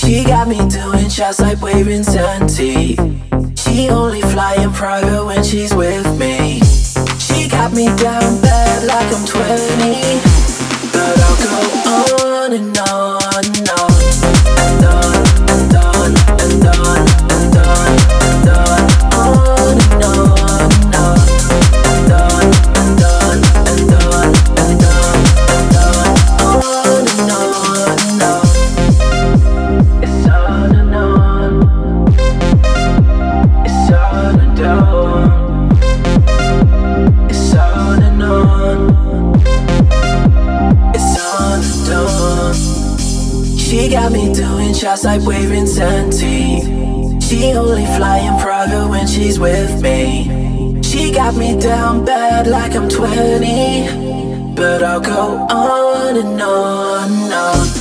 She got me doing shots like waving Santi. She only flying private when she's with me. She got me down bad like I'm 20, but I'll go on and on and on and on and on and on and on and on and on and on and on and on and on and on and on. It's on and on. It's on and on. It's on and on. It's on and on. She got me doing shots like waving Santi. She only flying private when she's with me. She got me down bad like I'm 20, but I'll go on and on and on.